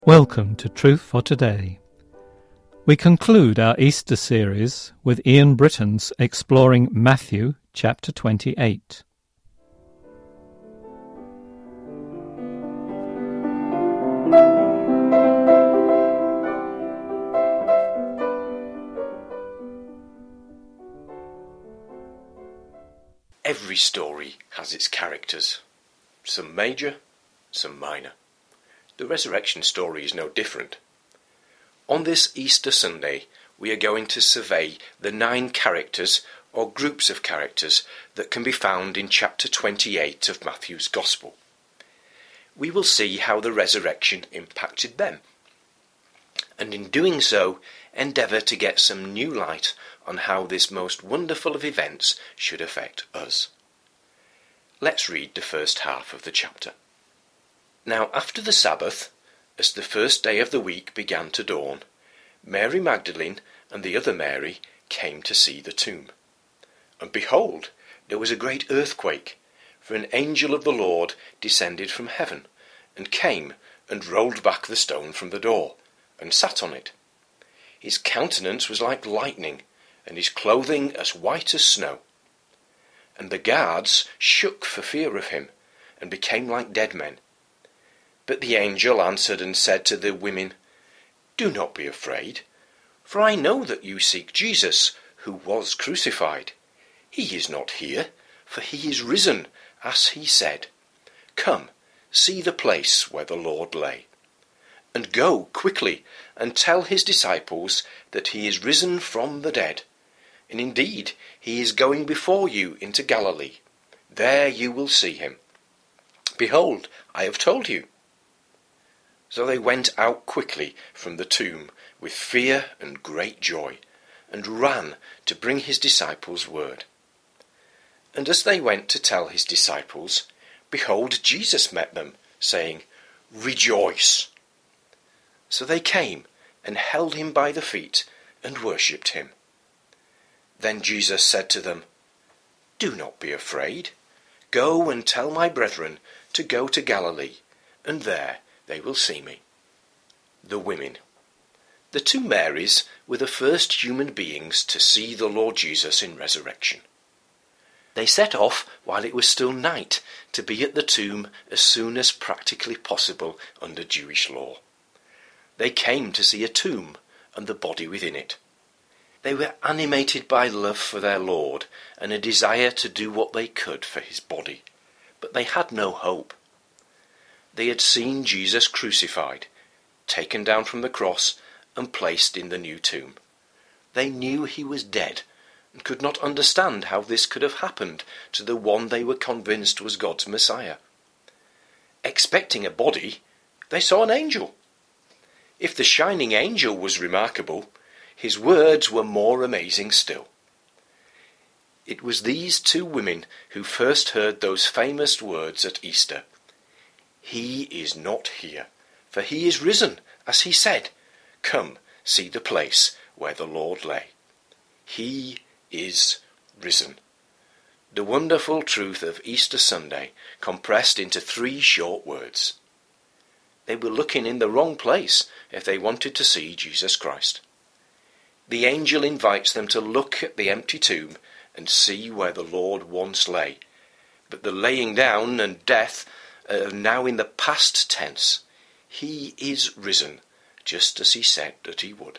Welcome to Truth for Today. We conclude our Easter series with Ian Britton's exploring Matthew chapter 28. Every story has its characters, some major, some minor. The resurrection story is no different. On this Easter Sunday, we are going to survey the 9 characters or groups of characters that can be found in chapter 28 of Matthew's Gospel. We will see how the resurrection impacted them, and in doing so, endeavour to get some new light on how this most wonderful of events should affect us. Let's read the first half of the chapter. Now after the Sabbath, as the first day of the week began to dawn, Mary Magdalene and the other Mary came to see the tomb. And behold, there was a great earthquake, for an angel of the Lord descended from heaven, and came and rolled back the stone from the door, and sat on it. His countenance was like lightning, and his clothing as white as snow. And the guards shook for fear of him, and became like dead men. But the angel answered and said to the women, "Do not be afraid, for I know that you seek Jesus, who was crucified. He is not here, for he is risen, as he said. Come, see the place where the Lord lay. And go quickly and tell his disciples that he is risen from the dead. And indeed, he is going before you into Galilee. There you will see him. Behold, I have told you." So they went out quickly from the tomb with fear and great joy, and ran to bring his disciples word. And as they went to tell his disciples, behold, Jesus met them, saying, "Rejoice!" So they came and held him by the feet and worshipped him. Then Jesus said to them, "Do not be afraid. Go and tell my brethren to go to Galilee, and there they will see me." The women. The 2 Marys were the first human beings to see the Lord Jesus in resurrection. They set off while it was still night to be at the tomb as soon as practically possible under Jewish law. They came to see a tomb and the body within it. They were animated by love for their Lord and a desire to do what they could for his body, but they had no hope. They had seen Jesus crucified, taken down from the cross, and placed in the new tomb. They knew he was dead, and could not understand how this could have happened to the one they were convinced was God's Messiah. Expecting a body, they saw an angel. If the shining angel was remarkable, his words were more amazing still. It was these 2 women who first heard those famous words at Easter. "He is not here, for he is risen, as he said. Come, see the place where the Lord lay. He is risen." The wonderful truth of Easter Sunday compressed into 3 short words. They were looking in the wrong place if they wanted to see Jesus Christ. The angel invites them to look at the empty tomb and see where the Lord once lay. But the laying down and death are now in the past tense. He is risen, just as he said that he would.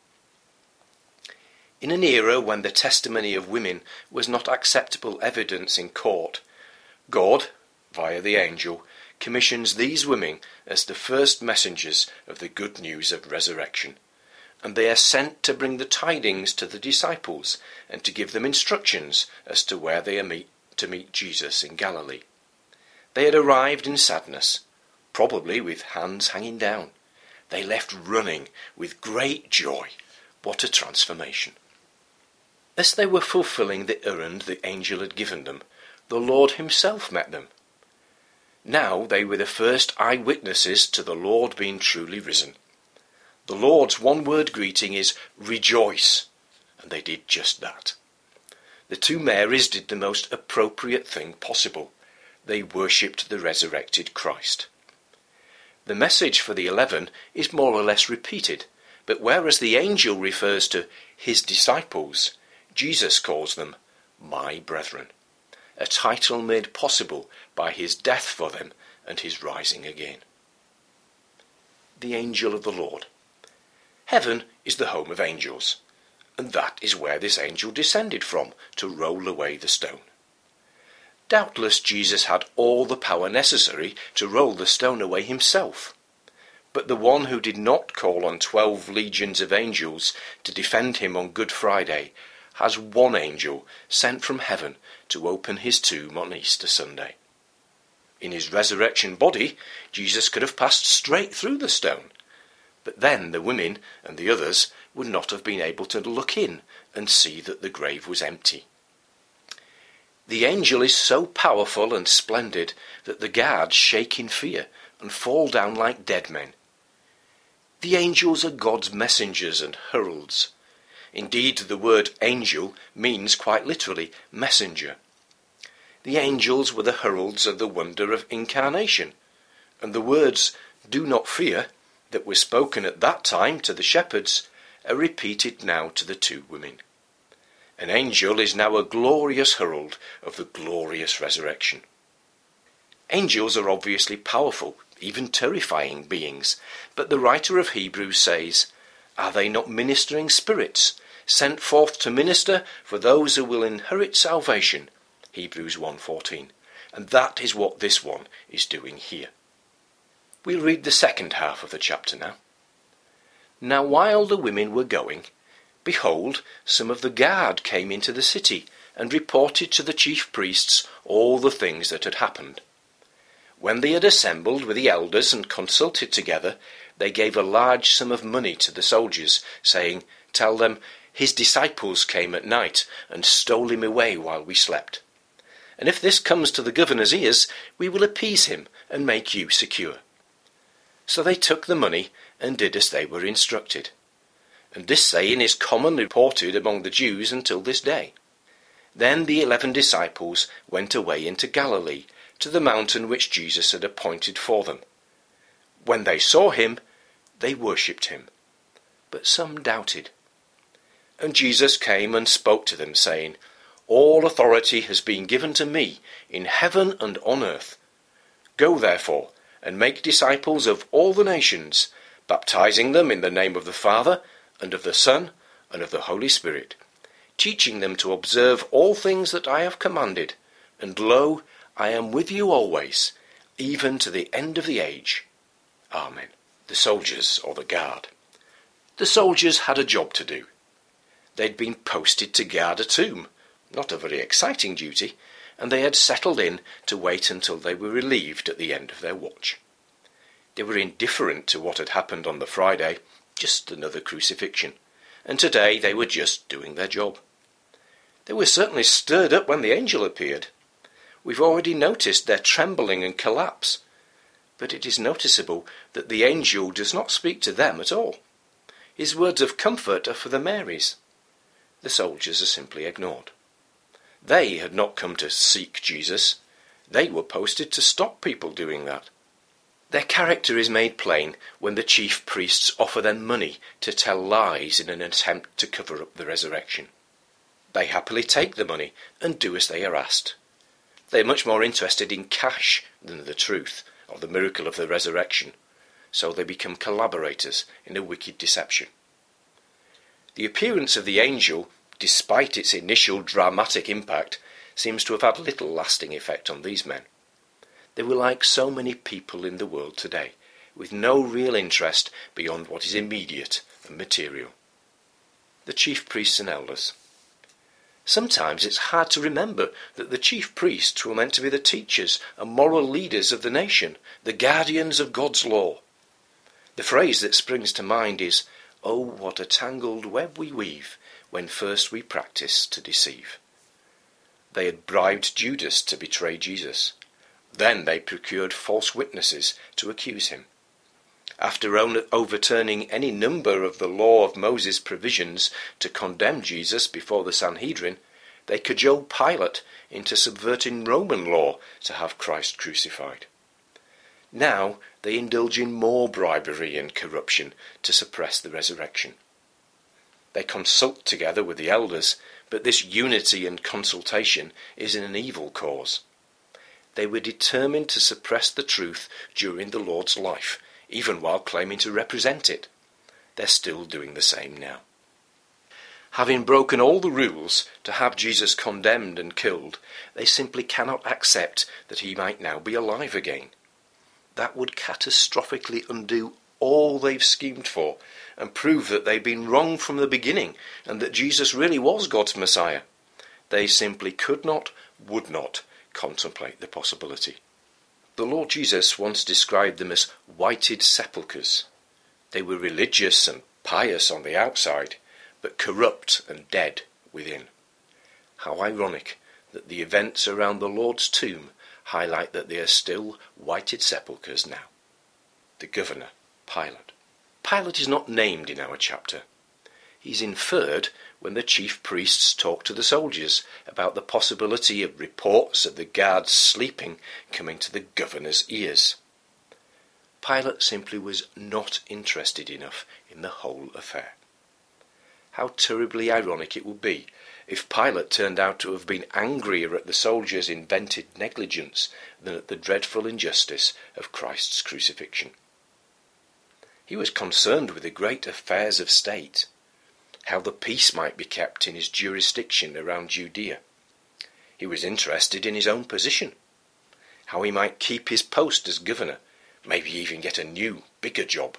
In an era when the testimony of women was not acceptable evidence in court, God, via the angel, commissions these women as the first messengers of the good news of resurrection, and they are sent to bring the tidings to the disciples and to give them instructions as to where they are to meet Jesus in Galilee. They had arrived in sadness, probably with hands hanging down. They left running with great joy. What a transformation. As they were fulfilling the errand the angel had given them, the Lord himself met them. Now they were the first eyewitnesses to the Lord being truly risen. The Lord's one-word greeting is "Rejoice," and they did just that. The 2 Marys did the most appropriate thing possible. They worshipped the resurrected Christ. The message for the 11 is more or less repeated, but whereas the angel refers to his disciples, Jesus calls them my brethren, a title made possible by his death for them and his rising again. The angel of the Lord. Heaven is the home of angels, and that is where this angel descended from to roll away the stone. Doubtless Jesus had all the power necessary to roll the stone away himself. But the one who did not call on 12 legions of angels to defend him on Good Friday has one angel sent from heaven to open his tomb on Easter Sunday. In his resurrection body, Jesus could have passed straight through the stone, but then the women and the others would not have been able to look in and see that the grave was empty. The angel is so powerful and splendid that the guards shake in fear and fall down like dead men. The angels are God's messengers and heralds. Indeed, the word angel means quite literally messenger. The angels were the heralds of the wonder of incarnation, and the words, "Do not fear," that were spoken at that time to the shepherds are repeated now to the 2 women. An angel is now a glorious herald of the glorious resurrection. Angels are obviously powerful, even terrifying beings, but the writer of Hebrews says, "Are they not ministering spirits, sent forth to minister for those who will inherit salvation?" Hebrews 1:14. And that is what this one is doing here. We'll read the second half of the chapter now. Now while the women were going, behold, some of the guard came into the city and reported to the chief priests all the things that had happened. When they had assembled with the elders and consulted together, they gave a large sum of money to the soldiers, saying, "Tell them, his disciples came at night and stole him away while we slept. And if this comes to the governor's ears, we will appease him and make you secure." So they took the money and did as they were instructed. And this saying is commonly reported among the Jews until this day. Then the 11 disciples went away into Galilee, to the mountain which Jesus had appointed for them. When they saw him, they worshipped him, but some doubted. And Jesus came and spoke to them, saying, "All authority has been given to me in heaven and on earth. Go therefore and make disciples of all the nations, baptizing them in the name of the Father, and of the Son, and of the Holy Spirit, teaching them to observe all things that I have commanded. And lo, I am with you always, even to the end of the age." Amen. The soldiers, or the guard. The soldiers had a job to do. They'd been posted to guard a tomb, not a very exciting duty, and they had settled in to wait until they were relieved at the end of their watch. They were indifferent to what had happened on the Friday, just another crucifixion, and today they were just doing their job. They were certainly stirred up when the angel appeared. We've already noticed their trembling and collapse, but it is noticeable that the angel does not speak to them at all. His words of comfort are for the Marys. The soldiers are simply ignored. They had not come to seek Jesus. They were posted to stop people doing that. Their character is made plain when the chief priests offer them money to tell lies in an attempt to cover up the resurrection. They happily take the money and do as they are asked. They are much more interested in cash than the truth of the miracle of the resurrection, so they become collaborators in a wicked deception. The appearance of the angel, despite its initial dramatic impact, seems to have had little lasting effect on these men. They were like so many people in the world today, with no real interest beyond what is immediate and material. The chief priests and elders. Sometimes it's hard to remember that the chief priests were meant to be the teachers and moral leaders of the nation, the guardians of God's law. The phrase that springs to mind is, "Oh, what a tangled web we weave when first we practice to deceive." They had bribed Judas to betray Jesus. Then they procured false witnesses to accuse him. After overturning any number of the law of Moses' provisions to condemn Jesus before the Sanhedrin, they cajoled Pilate into subverting Roman law to have Christ crucified. Now they indulge in more bribery and corruption to suppress the resurrection. They consult together with the elders, but this unity and consultation is in an evil cause. They were determined to suppress the truth during the Lord's life, even while claiming to represent it. They're still doing the same now. Having broken all the rules to have Jesus condemned and killed, they simply cannot accept that he might now be alive again. That would catastrophically undo all they've schemed for and prove that they've been wrong from the beginning and that Jesus really was God's Messiah. They simply could not, would not contemplate the possibility. The Lord Jesus once described them as whited sepulchres. They were religious and pious on the outside, but corrupt and dead within. How ironic that the events around the Lord's tomb highlight that they are still whited sepulchres now. The governor, Pilate. Pilate is not named in our chapter. He's inferred when the chief priests talk to the soldiers about the possibility of reports of the guards sleeping coming to the governor's ears. Pilate simply was not interested enough in the whole affair. How terribly ironic it would be if Pilate turned out to have been angrier at the soldiers' invented negligence than at the dreadful injustice of Christ's crucifixion. He was concerned with the great affairs of state, how the peace might be kept in his jurisdiction around Judea. He was interested in his own position, how he might keep his post as governor, maybe even get a new, bigger job.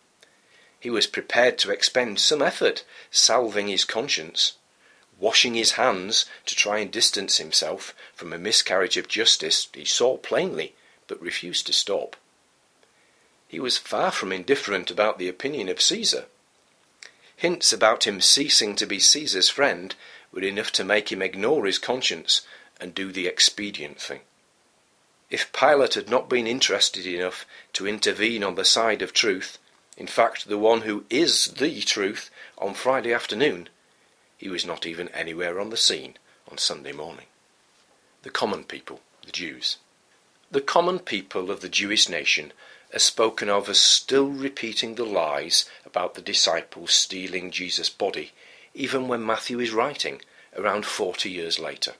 He was prepared to expend some effort salving his conscience, washing his hands to try and distance himself from a miscarriage of justice he saw plainly but refused to stop. He was far from indifferent about the opinion of Caesar. Hints about him ceasing to be Caesar's friend were enough to make him ignore his conscience and do the expedient thing. If Pilate had not been interested enough to intervene on the side of truth, in fact the one who is the truth, on Friday afternoon, he was not even anywhere on the scene on Sunday morning. The common people, the Jews. The common people of the Jewish nation are spoken of as still repeating the lies about the disciples stealing Jesus' body, even when Matthew is writing, around 40 years later.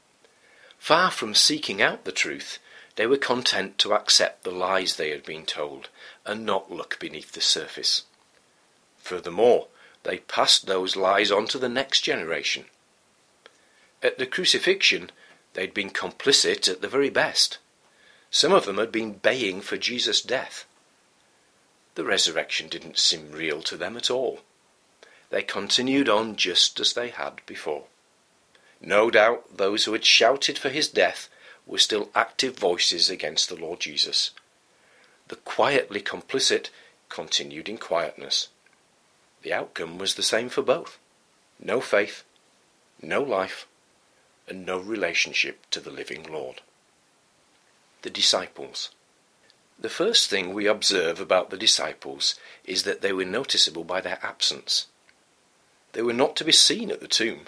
Far from seeking out the truth, they were content to accept the lies they had been told and not look beneath the surface. Furthermore, they passed those lies on to the next generation. At the crucifixion, they'd been complicit at the very best. Some of them had been baying for Jesus' death. The resurrection didn't seem real to them at all. They continued on just as they had before. No doubt those who had shouted for his death were still active voices against the Lord Jesus. The quietly complicit continued in quietness. The outcome was the same for both. No faith, no life, and no relationship to the living Lord. The disciples. The first thing we observe about the disciples is that they were noticeable by their absence. They were not to be seen at the tomb.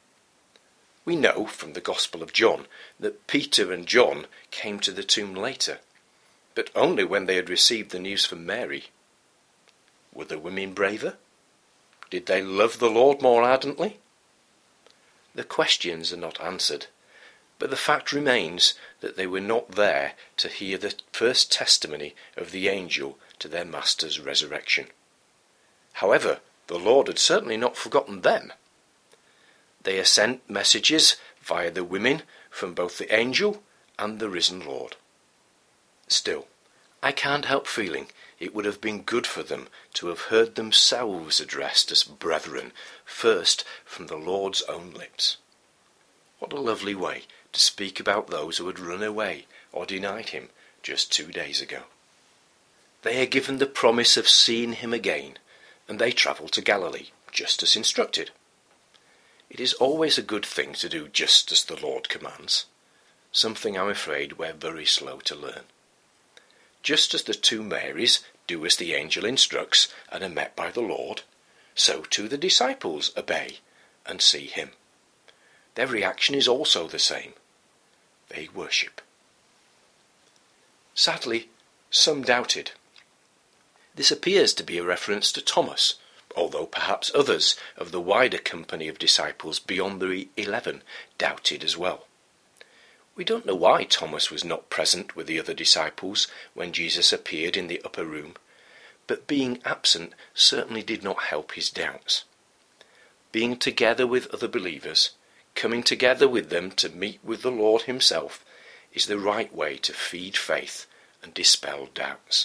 We know from the Gospel of John that Peter and John came to the tomb later, but only when they had received the news from Mary. Were the women braver? Did they love the Lord more ardently? The questions are not answered, but the fact remains that they were not there to hear the first testimony of the angel to their master's resurrection. However, the Lord had certainly not forgotten them. They are sent messages via the women from both the angel and the risen Lord. Still, I can't help feeling it would have been good for them to have heard themselves addressed as brethren first from the Lord's own lips. What a lovely way to speak about those who had run away or denied him just 2 days ago. They are given the promise of seeing him again, and they travel to Galilee, just as instructed. It is always a good thing to do just as the Lord commands, something I'm afraid we're very slow to learn. Just as the two Marys do as the angel instructs and are met by the Lord, so too the disciples obey and see him. Their reaction is also the same. They worship. Sadly, Some doubted. This appears to be a reference to Thomas, although perhaps others of the wider company of disciples beyond the 11 doubted as well. We don't know why Thomas was not present with the other disciples when Jesus appeared in the upper room, but being absent certainly did not help his doubts. Being together with other believers, coming together with them to meet with the Lord himself, is the right way to feed faith and dispel doubts.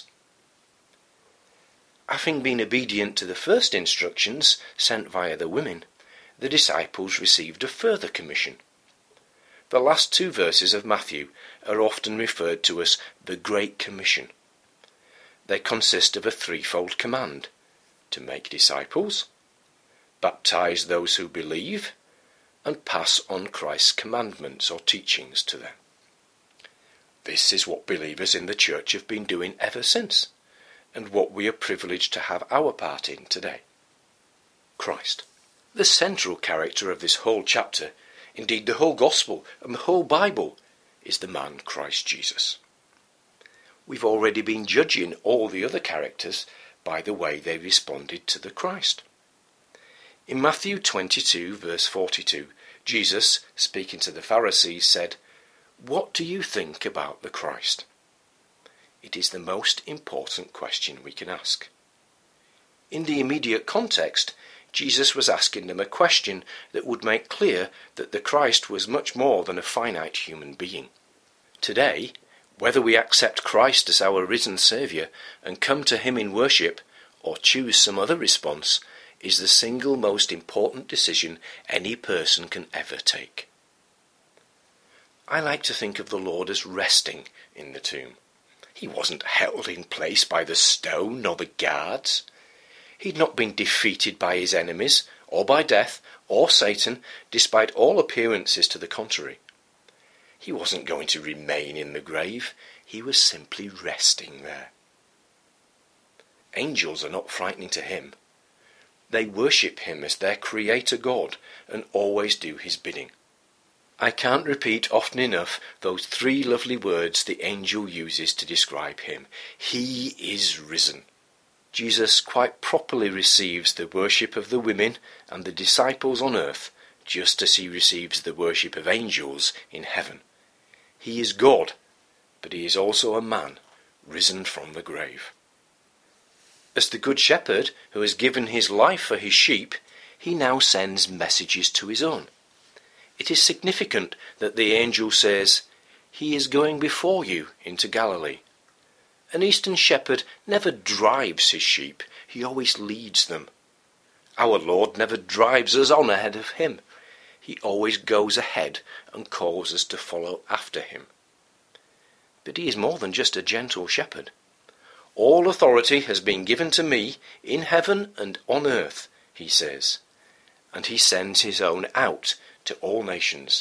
Having been obedient to the first instructions sent via the women, the disciples received a further commission. The last 2 verses of Matthew are often referred to as the Great Commission. They consist of a 3-fold command: to make disciples, baptize those who believe, and pass on Christ's commandments or teachings to them. This is what believers in the church have been doing ever since, and what we are privileged to have our part in today. Christ. The central character of this whole chapter, indeed the whole Gospel and the whole Bible, is the man Christ Jesus. We've already been judging all the other characters by the way they responded to the Christ. In Matthew 22, verse 42, Jesus, speaking to the Pharisees, said, "What do you think about the Christ?" It is the most important question we can ask. In the immediate context, Jesus was asking them a question that would make clear that the Christ was much more than a finite human being. Today, whether we accept Christ as our risen Saviour and come to him in worship, or choose some other response, is the single most important decision any person can ever take. I like to think of the Lord as resting in the tomb. He wasn't held in place by the stone or the guards. He'd not been defeated by his enemies, or by death, or Satan, despite all appearances to the contrary. He wasn't going to remain in the grave. He was simply resting there. Angels are not frightening to him. They worship him as their creator God and always do his bidding. I can't repeat often enough those 3 lovely words the angel uses to describe him. He is risen. Jesus quite properly receives the worship of the women and the disciples on earth, just as he receives the worship of angels in heaven. He is God, but he is also a man, risen from the grave. As the Good Shepherd who has given his life for his sheep, he now sends messages to his own. It is significant that the angel says, "He is going before you into Galilee." An Eastern shepherd never drives his sheep, he always leads them. Our Lord never drives us on ahead of him. He always goes ahead and calls us to follow after him. But he is more than just a gentle shepherd. "All authority has been given to me in heaven and on earth," he says, and he sends his own out to all nations.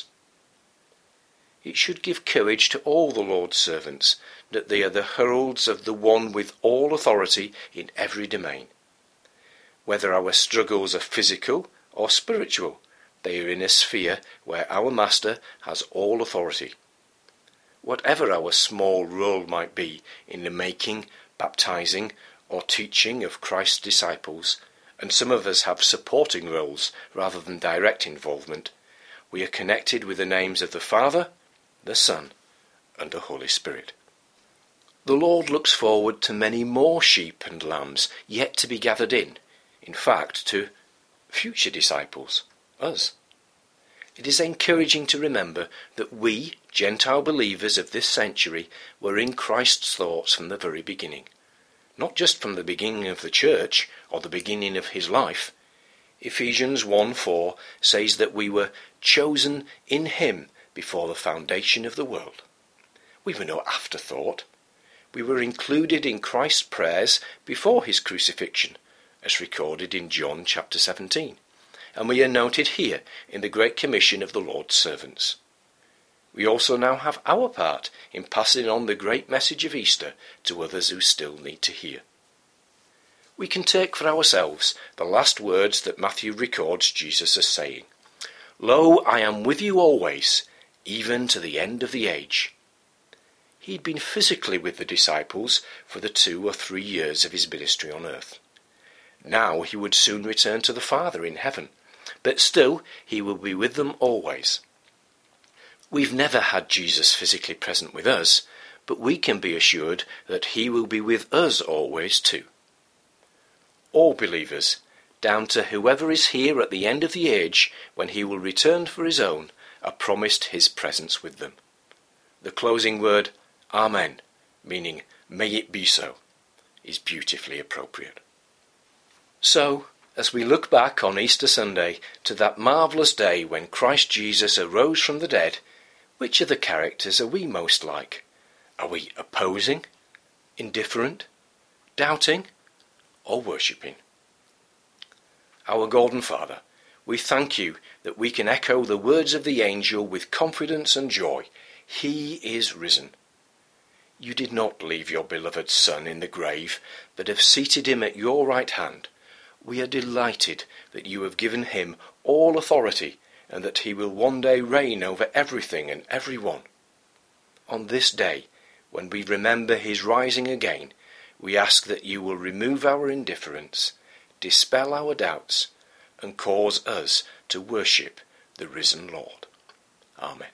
It should give courage to all the Lord's servants that they are the heralds of the one with all authority in every domain. Whether our struggles are physical or spiritual, they are in a sphere where our Master has all authority. Whatever our small role might be in the making, baptizing, or teaching of Christ's disciples, and some of us have supporting roles rather than direct involvement, we are connected with the names of the Father, the Son, and the Holy Spirit. The Lord looks forward to many more sheep and lambs yet to be gathered in fact, to future disciples, us. It is encouraging to remember that we, Gentile believers of this century, were in Christ's thoughts from the very beginning. Not just from the beginning of the church, or the beginning of his life. Ephesians 1:4 says that we were chosen in him before the foundation of the world. We were no afterthought. We were included in Christ's prayers before his crucifixion, as recorded in John chapter 17. And we are noted here in the Great Commission of the Lord's servants. We also now have our part in passing on the great message of Easter to others who still need to hear. We can take for ourselves the last words that Matthew records Jesus as saying, "Lo, I am with you always, even to the end of the age." He'd been physically with the disciples for the 2 or 3 years of his ministry on earth. Now he would soon return to the Father in heaven, but still he will be with them always. We've never had Jesus physically present with us, but we can be assured that he will be with us always too. All believers, down to whoever is here at the end of the age when he will return for his own, are promised his presence with them. The closing word, Amen, meaning may it be so, is beautifully appropriate. So, as we look back on Easter Sunday to that marvellous day when Christ Jesus arose from the dead, which of the characters are we most like? Are we opposing, indifferent, doubting, or worshipping? Our Golden Father, we thank you that we can echo the words of the angel with confidence and joy. He is risen. You did not leave your beloved Son in the grave, but have seated him at your right hand. We are delighted that you have given him all authority and that he will one day reign over everything and everyone. On this day, when we remember his rising again, we ask that you will remove our indifference, dispel our doubts, and cause us to worship the risen Lord. Amen.